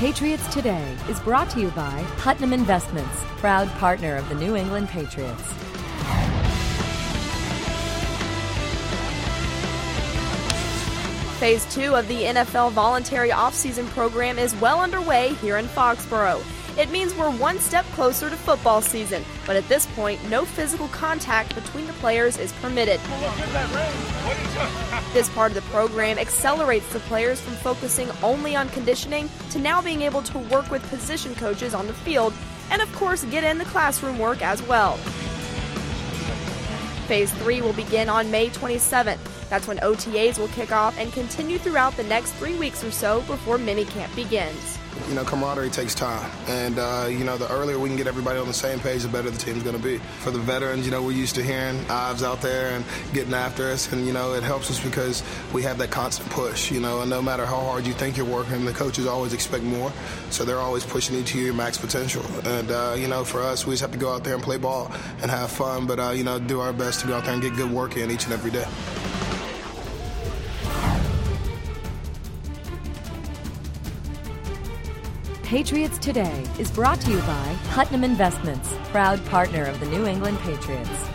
Patriots Today is brought to you by Putnam Investments, proud partner of the New England Patriots. Phase 2 of the NFL voluntary offseason program is well underway here in Foxborough. It means we're one step closer to football season, but at this point, no physical contact between the players is permitted. This part of the program accelerates the players from focusing only on conditioning to now being able to work with position coaches on the field and, of course, get in the classroom work as well. Phase 3 will begin on May 27th. That's when OTAs will kick off and continue throughout the next 3 weeks or so before minicamp begins. You know, camaraderie takes time, and the earlier we can get everybody on the same page, the better the team's going to be. For the veterans, we're used to hearing Ives out there and getting after us, and it helps us because we have that constant push, and no matter how hard you think you're working, the coaches always expect more, so they're always pushing you to your max potential. And for us, we just have to go out there and play ball and have fun, but do our best to go out there and get good work in each and every day. Patriots Today is brought to you by Putnam Investments, proud partner of the New England Patriots.